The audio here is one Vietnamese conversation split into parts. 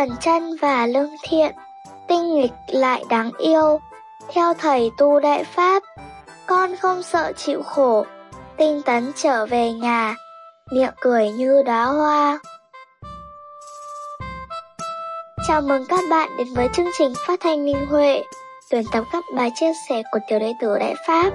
bẩn chân và lương thiện, tinh nghịch lại đáng yêu. Theo thầy tu Đại Pháp, con không sợ chịu khổ, tinh tấn trở về nhà, miệng cười như đóa hoa. Chào mừng các bạn đến với chương trình phát thanh Minh Huệ, tuyển tập các bài chia sẻ của tiểu đệ tử Đại Pháp.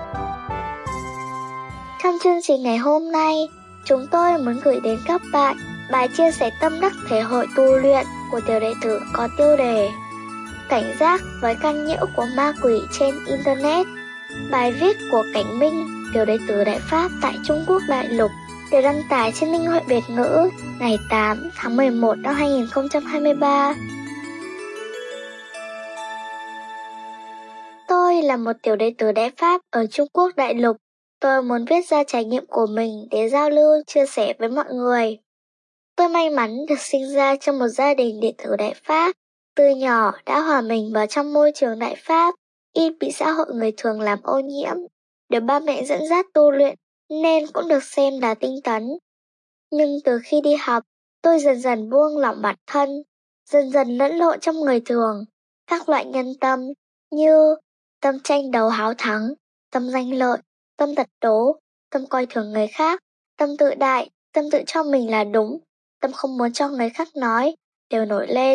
Trong chương trình ngày hôm nay, chúng tôi muốn gửi đến các bạn bài chia sẻ tâm đắc thể hội tu luyện của tiểu đệ tử có tiêu đề Cảnh giác với căn nhiễu của ma quỷ trên Internet. Bài viết của Cảnh Minh, tiểu đệ tử Đại Pháp tại Trung Quốc Đại Lục, được đăng tải trên Minh Huệ Biệt Ngữ ngày 8 tháng 11 năm 2023. Tôi là một tiểu đệ tử Đại Pháp ở Trung Quốc Đại Lục. Tôi muốn viết ra trải nghiệm của mình để giao lưu, chia sẻ với mọi người. Tôi may mắn được sinh ra trong một gia đình đệ tử Đại Pháp. Từ nhỏ đã hòa mình vào trong môi trường Đại Pháp, ít bị xã hội người thường làm ô nhiễm. Được ba mẹ dẫn dắt tu luyện nên cũng được xem là tinh tấn. Nhưng từ khi đi học, tôi dần dần buông lỏng bản thân, dần dần lẫn lộn trong người thường. Các loại nhân tâm như tâm tranh đấu háo thắng, tâm danh lợi, tâm tật đố, tâm coi thường người khác, tâm tự đại, tâm tự cho mình là đúng, tâm không muốn cho người khác nói, đều nổi lên.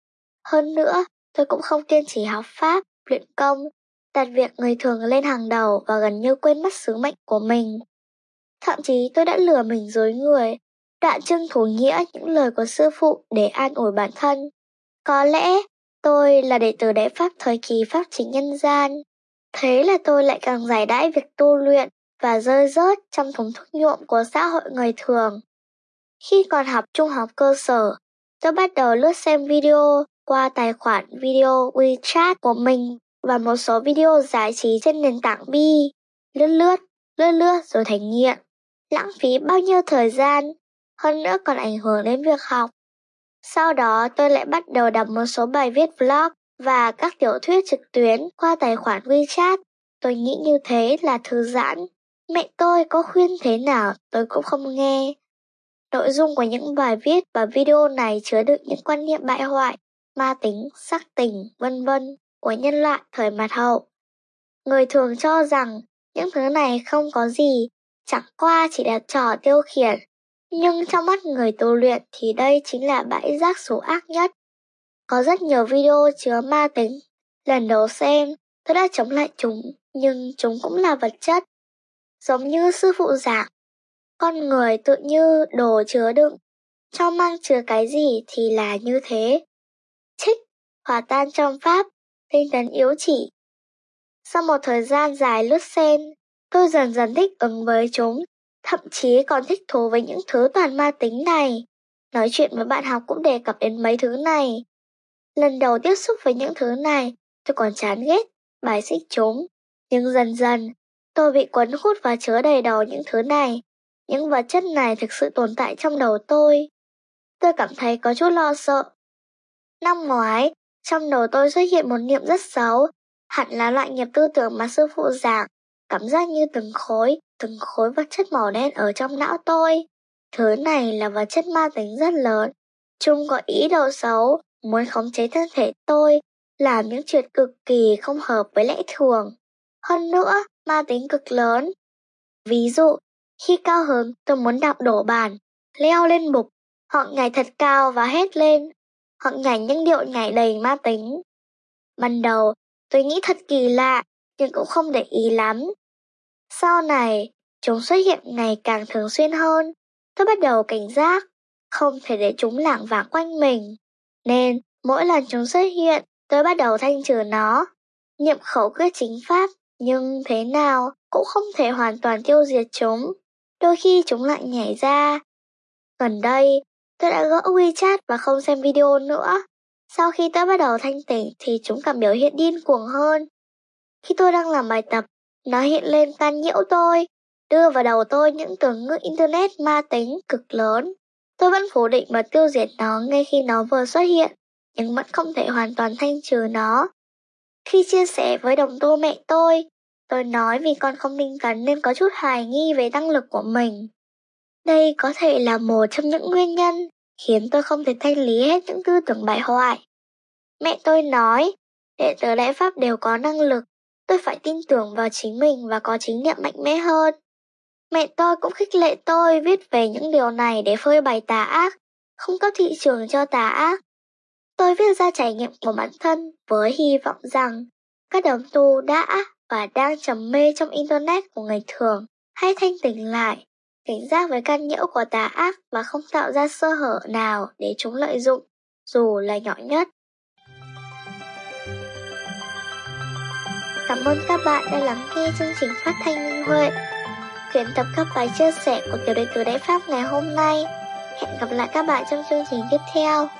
Hơn nữa, tôi cũng không kiên trì học pháp, luyện công, đặt việc người thường lên hàng đầu và gần như quên mất sứ mệnh của mình. Thậm chí tôi đã lừa mình dối người, đoạn trưng thủ nghĩa những lời của sư phụ để an ủi bản thân. Có lẽ tôi là đệ tử Đại Pháp thời kỳ pháp chính nhân gian. Thế là tôi lại càng giải đãi việc tu luyện và rơi rớt trong thùng thuốc nhuộm của xã hội người thường. Khi còn học trung học cơ sở, tôi bắt đầu lướt xem video qua tài khoản video WeChat của mình và một số video giải trí trên nền tảng Bi. Lướt lướt rồi thành nghiện. Lãng phí bao nhiêu thời gian, hơn nữa còn ảnh hưởng đến việc học. Sau đó tôi lại bắt đầu đọc một số bài viết blog và các tiểu thuyết trực tuyến qua tài khoản WeChat. Tôi nghĩ như thế là thư giãn. Mẹ tôi có khuyên thế nào tôi cũng không nghe. Nội dung của những bài viết và video này chứa đựng những quan niệm bại hoại, ma tính, sắc tình, vân vân của nhân loại thời mạt Hậu. Người thường cho rằng những thứ này không có gì, chẳng qua chỉ là trò tiêu khiển. Nhưng trong mắt người tu luyện thì đây chính là bãi rác số ác nhất. Có rất nhiều video chứa ma tính. Lần đầu xem, tôi đã chống lại chúng, nhưng chúng cũng là vật chất. Giống như sư phụ giảng, con người tự như đồ chứa đựng, trong mang chứa cái gì thì là như thế. Trích, hòa tan trong pháp, tinh tấn yếu chỉ. Sau một thời gian dài lướt xem, tôi dần dần thích ứng với chúng, thậm chí còn thích thú với những thứ toàn ma tính này. Nói chuyện với bạn học cũng đề cập đến mấy thứ này. Lần đầu tiếp xúc với những thứ này, tôi còn chán ghét, bài xích chúng. Nhưng dần dần, tôi bị cuốn hút và chứa đầy đầu những thứ này. Những vật chất này thực sự tồn tại trong đầu tôi. Tôi cảm thấy có chút lo sợ. Năm ngoái, trong đầu tôi xuất hiện một niệm rất xấu, hẳn là loại nghiệp tư tưởng mà sư phụ giảng, cảm giác như từng khối vật chất màu đen ở trong não tôi. Thứ này là vật chất ma tính rất lớn. Chúng có ý đồ xấu, muốn khống chế thân thể tôi, làm những chuyện cực kỳ không hợp với lẽ thường. Hơn nữa, ma tính cực lớn. Ví dụ, khi cao hứng tôi muốn đạp đổ bàn, leo lên bục, hoặc nhảy thật cao và hét lên, hoặc nhảy những điệu nhảy đầy ma tính. Ban đầu, tôi nghĩ thật kỳ lạ, nhưng cũng không để ý lắm. Sau này, chúng xuất hiện ngày càng thường xuyên hơn. Tôi bắt đầu cảnh giác, không thể để chúng lảng vảng quanh mình. Nên, mỗi lần chúng xuất hiện, tôi bắt đầu thanh trừ nó. Niệm khẩu quyết chính pháp, nhưng thế nào cũng không thể hoàn toàn tiêu diệt chúng. Đôi khi chúng lại nhảy ra. Gần đây, tôi đã gỡ WeChat và không xem video nữa. Sau khi tôi bắt đầu thanh tỉnh thì chúng càng biểu hiện điên cuồng hơn. Khi tôi đang làm bài tập, nó hiện lên can nhiễu tôi, đưa vào đầu tôi những từ ngữ Internet ma tính cực lớn. Tôi vẫn phủ định và tiêu diệt nó ngay khi nó vừa xuất hiện, nhưng vẫn không thể hoàn toàn thanh trừ nó. Khi chia sẻ với đồng tu mẹ tôi nói vì con không tinh tấn nên có chút hoài nghi về năng lực của mình. Đây có thể là một trong những nguyên nhân khiến tôi không thể thanh lý hết những tư tưởng bại hoại. Mẹ tôi nói, đệ tử Đại Pháp đều có năng lực, tôi phải tin tưởng vào chính mình và có chính niệm mạnh mẽ hơn. Mẹ tôi cũng khích lệ tôi viết về những điều này để phơi bày tà ác, không có thị trường cho tà ác. Tôi viết ra trải nghiệm của bản thân với hy vọng rằng các đồng tu đã và đang trầm mê trong Internet của người thường hãy thanh tỉnh lại, cảnh giác với can nhiễu của tà ác và không tạo ra sơ hở nào để chúng lợi dụng, dù là nhỏ nhất. Cảm ơn các bạn đã lắng nghe chương trình phát thanh Minh Huệ. Tuyển tập các bài chia sẻ của tiểu đệ tử Đại Pháp ngày hôm nay. Hẹn gặp lại các bạn trong chương trình tiếp theo.